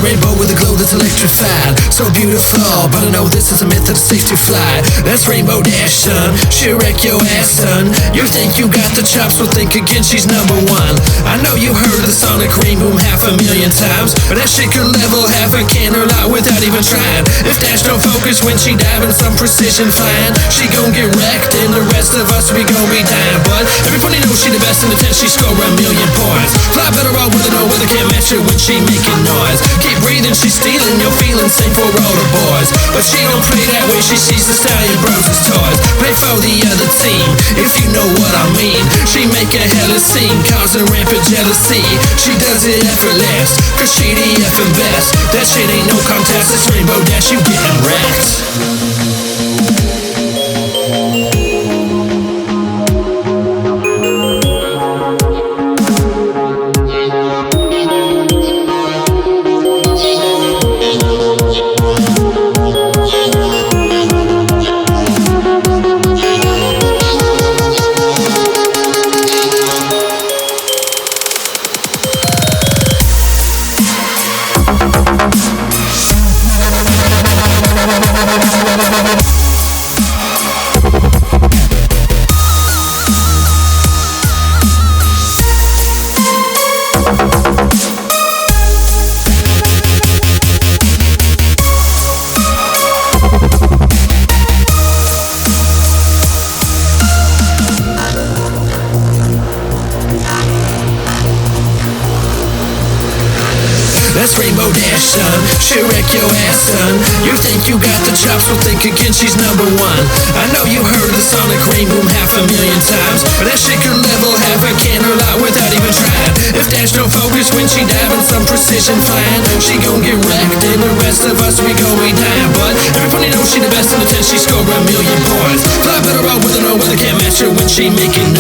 rainbow with a glow that's electrified. So beautiful, but I know this is a myth that it's safe to fly. That's Rainbow Dash, son. She'll wreck your ass, son. You think you got the chops, well think again, she's number one. I know you heard the sonic rain boom 500,000 times, but that shit could level half a cannon out without even trying. If Dash don't focus when she diving some precision flying, she gon' get wrecked and the rest of us we gon' be dying. But everybody knows she the best in the 10, she score 1,000,000 points. Fly better all with her, no weather can't match her when she making noise. Keep breathing, she's stealing your feelings, same for all the boys. But she don't play that way, she sees the stallion bros as toys. Play for the other team, if you know what I mean. She make a hella scene, causing rampant jealousy. She does it effortless, cause she the effing best. That shit ain't no contest, it's Rainbow Dash, you getting wrecked. That's Rainbow Dash, son. She'll wreck your ass, son. You think you got the chops, well think again, she's number one. I know you heard the sonic rain boom 500,000 times, but that shit could level half a cannon out without even trying. If Dash don't focus when she diving some precision flying, she gon' get wrecked and the rest of us we gon' be dying. But everybody knows she the best in the 10, she score 1,000,000 points. Fly better out with her, no weather can't match her when she making